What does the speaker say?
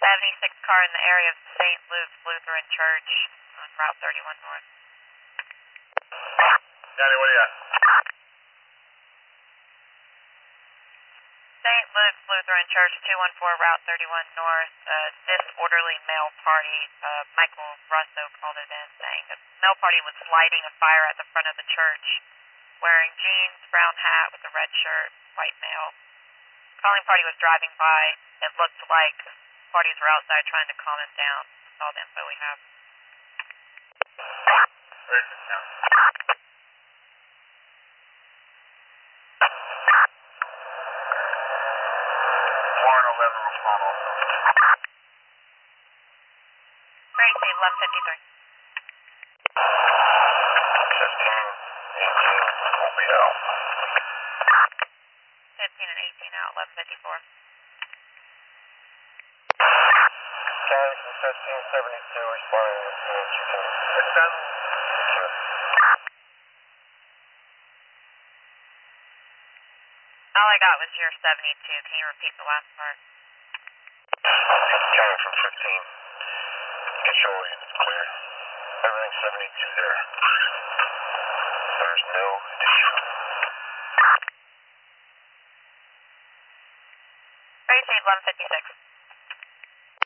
76 car in the area of St. Luke's Lutheran Church on Route 31 North. Johnny, what do you got? St. Luke's Lutheran Church, 214 Route 31 North, disorderly male party. Michael Russo called it in saying the male party was lighting a fire at the front of the church, wearing jeans, brown hat with a red shirt, white male. Calling party was driving by. It looked like parties were outside trying to calm him down. That's all the info we have. Where's it now? Warren 11 respond also. Ready, Steve, 1153. 15, 18, will be out. 15 and 18 out, 1154. County from 1572 responding as soon as you can. What's that? Sure. All I got was your 72. Can you repeat the last part? County from 15. Get your it's clear. Everything's 72 there. There's no issue. Ready, Steve, 1156.